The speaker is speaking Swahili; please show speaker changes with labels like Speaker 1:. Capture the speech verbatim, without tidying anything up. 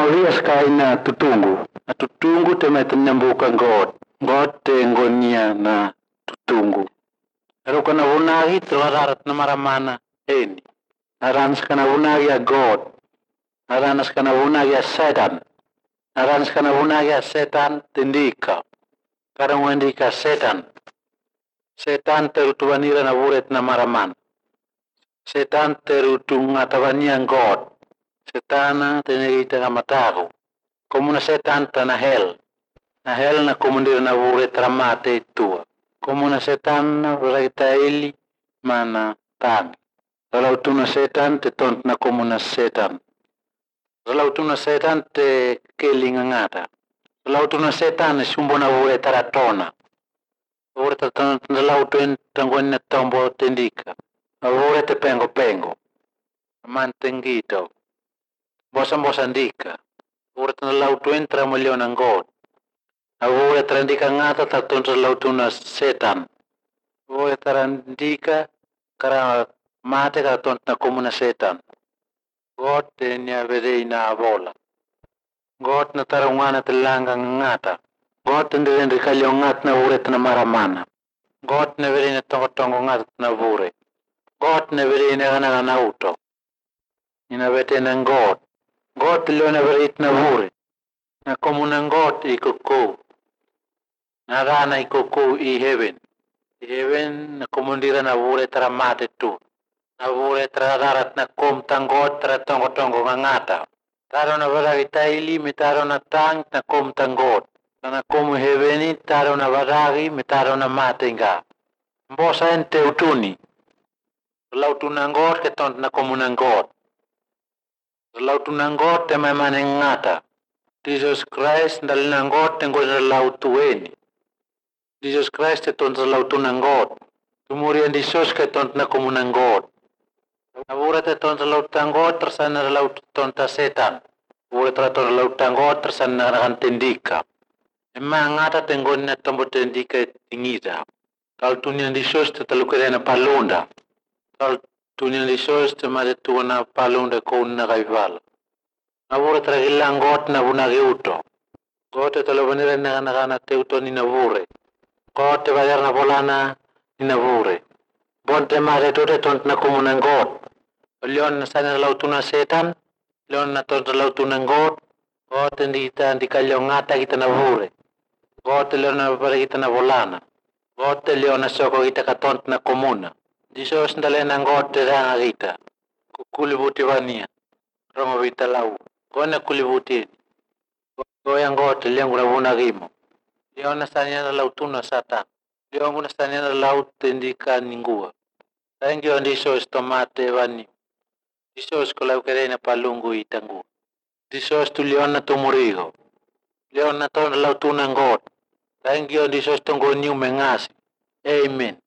Speaker 1: vias kaina tutungu. Na tutungu temetenyambuka God. God tengonia na tutungu. Pero kana unagi trawarat na maramana eni. Naranas kana unagi a God. Naranas kana unagi a Satan. Naranas kana unagi a Satan tindika. Karang wendika Satan. Setan terutuanira na wuret na maraman. Setan terutungatavania God. Setana tenegita kamatago. Komuna setan na hell. Na hell na komundira na wuret ramate tua. Komuna setan na wuraita eli mana tangi. Kalau tuna setan te tont na komuna setan. Kalau tuna setan te kelinga ngata. Kalau tuna setan sumbo na wuret ratona. Wuret ratona kalau tuen tanggon na tombo tendika. Wuret te pengo pengo. Mantengito. Bosan bosan dika. Wuret na lau tuen tramolion ang God. Wuret randika ngata tatun sa lau tuna setan. Wuret randika kara mate ka tont na komuna setan. God tenya vedei na bola. God na tarungana telanga ngata. God tenderendri kalyo ngat na wuret na maramana. God na vedei na tongo tongo ngat na vure. God na vedei na gana na auto. Ina vete na God. God tilo na vedei na vure. Na komuna God ikoko. Na rana ikoko i heaven. I heaven na komundira na vure taramate tu. Na vure tradarat na kom tangot tra tongo tongo ngata. Taro na varagi taili mitaro na tang na kom tangot. Na komu heaveni taro na varagi mitaro na matenga. Mbosa ente utuni. Lau tunangot ke tont na komunangot. Lau tunangot te memane ngata. Jesus Christ dal nangot tengo na lau tueni. Jesus Christ te tont lau tunangot. Tumurian Jesus ke tont na komunangot. Nabura te tont lau tangot tersana lau tonta setan. Bura te tont lau tangot tersana rantendika. Emang ngata tengo na tombo tendika tingida. Kal tunian Jesus te talukere na palonda. Kal tunian Jesus te made tuana palonda ko na kaival. Nabura te hilang got na bunagi uto. Got te talovanire na kana teuto ni nabure. Got te bayar na bolana ni nabure. Bon te made to te tont na komunan got. Leon na sana lau tuna setan. Leon na tont lau tunan got. Got ndi ta ndi kalyo ngata kita nabure. Got te leon na bare kita na bolana. Got te leon na soko kita katont na komuna. Jesus ndale na got te ranga kita. Kukulibuti wania. Roma vita lau. Kona kulibuti. Goyang got te leon guna gimo. Leon na sanya na lau tuna satan. Leon guna sanya na lau tendika ningua. Thank you Jesus tomate vani. Jesus kalau kere na palungu itangu. Jesus tu leon na tumurigo. Leon na ton lau tuna got. Thank you Jesus tunggu new mengasi. Amen.